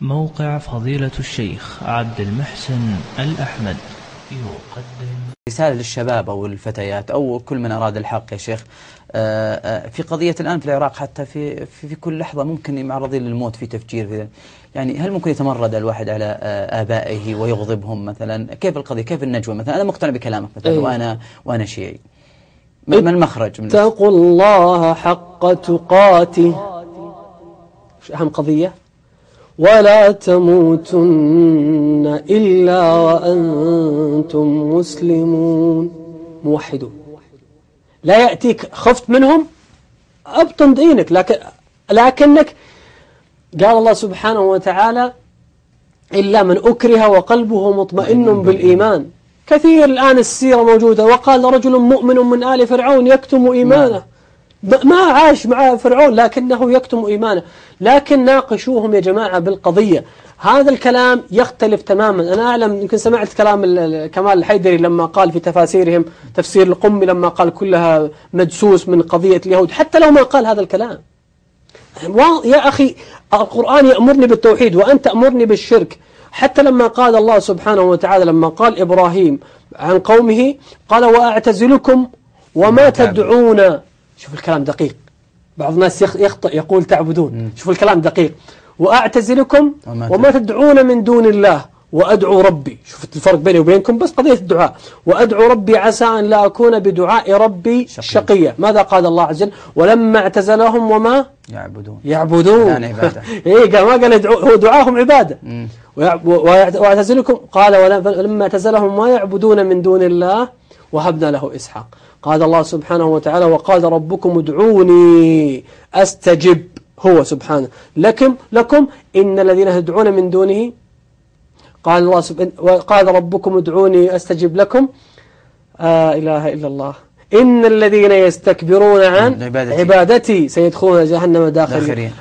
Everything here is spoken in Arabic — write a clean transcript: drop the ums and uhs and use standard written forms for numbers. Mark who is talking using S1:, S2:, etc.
S1: موقع فضيلة الشيخ عبد المحسن الأحمد يقدم
S2: رسالة للشباب أو الفتيات أو كل من أراد الحق يا شيخ. في قضية الآن في العراق حتى في كل لحظة ممكن معرضين للموت، في تفجير في يعني هل ممكن يتمرد الواحد على آبائه ويغضبهم مثلا؟ كيف القضية؟ كيف النجوى مثلا؟ أنا مقتنع بكلامك مثلا وأنا شيعي، ما المخرج؟
S3: اتقوا الله حق تقاته، مش أهم قضية؟ ولا تموتن إلا وأنتم مسلمون موحدون. لا يأتيك خفت منهم أبطن دينك، لكنك قال الله سبحانه وتعالى إلا من أكره وقلبه مطمئن بالإيمان. كثير الآن السيرة موجودة، وقال رجل مؤمن من آل فرعون يكتم إيمانه، ما عاش مع فرعون لكنه يكتم إيمانه. لكن ناقشوهم يا جماعة بالقضية. هذا الكلام يختلف تماما. أنا أعلم، يمكن سمعت كلام كمال الحيدري لما قال في تفاسيرهم، تفسير القمي لما قال كلها مدسوس من قضية اليهود، حتى لو ما قال هذا الكلام. يا أخي القرآن يأمرني بالتوحيد وأنت تأمرني بالشرك. حتى لما قال الله سبحانه وتعالى، لما قال إبراهيم عن قومه قال وأعتزلكم وما تدعون. شوف الكلام دقيق. بعض الناس يخطئ يقول تعبدون. شوف الكلام دقيق. وأعتزلكم وما تدعون من دون الله وأدعو ربي. شوف الفرق بيني وبينكم بس قضية الدعاء. وأدعو ربي عسى أن لا أكون بدعاء ربي شقيا. ماذا قال الله عز وجل؟ ولما اعتزلهم وما يعبدون. إيه قال ما قال هو دعاهم عبادة. واعتزلكم قال ولما اعتزلهم ما يعبدون من دون الله وهبنا له إسحاق. قال الله سبحانه وتعالى وقال ربكم ادعوني أستجب، هو سبحانه لكم إن الذين تدعون من دونه قال الله وقال ربكم ادعوني أستجب لكم. إله إلا الله. إن الذين يستكبرون عن عبادتي سيدخلون جهنم داخرين.